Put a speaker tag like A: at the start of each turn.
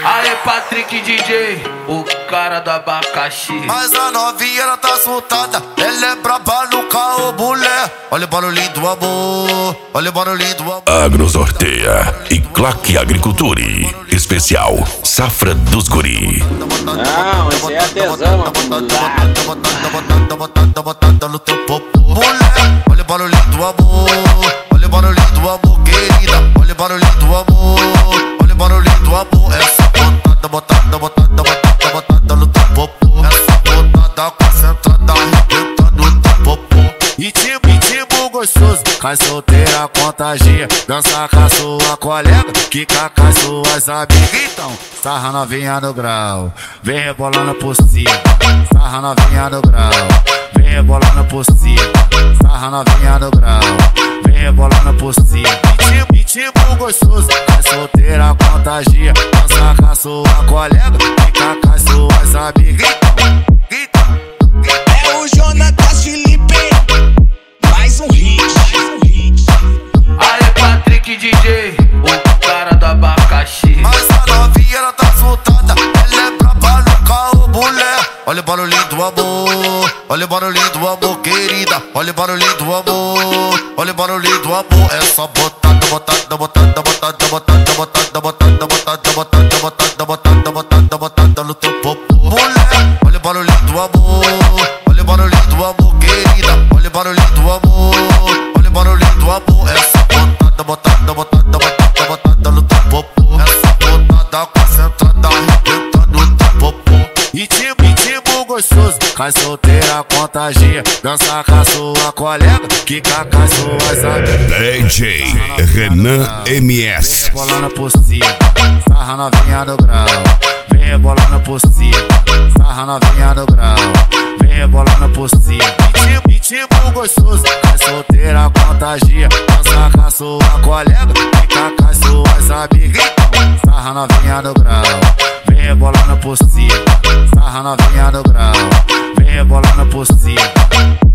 A: Aê, Patrick DJ, o cara do abacaxi.
B: Mas a novinha ela tá soltada, ela é braba no carro, mulher. Olha o barulhinho do amor, olha o barulhinho do amor.
C: Agrosorteia e Claque Agricultura. Especial Safra dos Guri.
D: Não, esse é artesão,
B: Tá botando no teu popô, mulher. Olha o barulhinho do amor, olha o barulhinho do amor, querida. Olha o barulhinho do amor, olha o barulhinho do amor. Essa botada no teu popô. Essa botada concentrada, arrebentando no teu popô. Ritmo gostoso, cai solteira, contagia. Dança com a sua colega, quica com as suas amigas. Então, sarra novinha no grau, vem rebolando por cima. Sarra novinha no grau, vem rebolando por cima. Sarra novinha no grau, vem rebolando por cima. Ritmo gostoso, cai solteira, contagia. Dança com a sua colega, quica com as suas amigas.
E: É o Jonatas Felipe, mais um hit.
A: Aê, Patrick DJ, o cara do abacaxi.
B: Mas a novinha ela tá soltada, ela é braba no carro, mulher. Olha o barulhinho do amor, olha o barulhinho do amor, querida. Olha o barulhinho do amor, olha o barulhinho do amor. É só botada no teu popô, mulher. Olha o barulhinho do amor, olha o barulhinho do amor, querida. Olha o barulhinho do amor, olha o barulhinho do amor. É só botada no teu popô. Essa botada concentrada, arrebentando no teu popô. Ritmo gostoso, cai solteira, contagia. Dança com a sua colega, quica com as suas amigas.
C: DJ Renan MS.
B: Rebolando por cima, sarra novinha no grau, vem rebolando por cima. Sarra novinha no grau, vem rebolando por cima. Ritmo gostoso, cai solteira, contagia. Dança com a sua colega, fica com as suas amigas. Sarra novinha no grau, vem rebolando por cima. Sarra novinha no grau, vem rebolando por cima.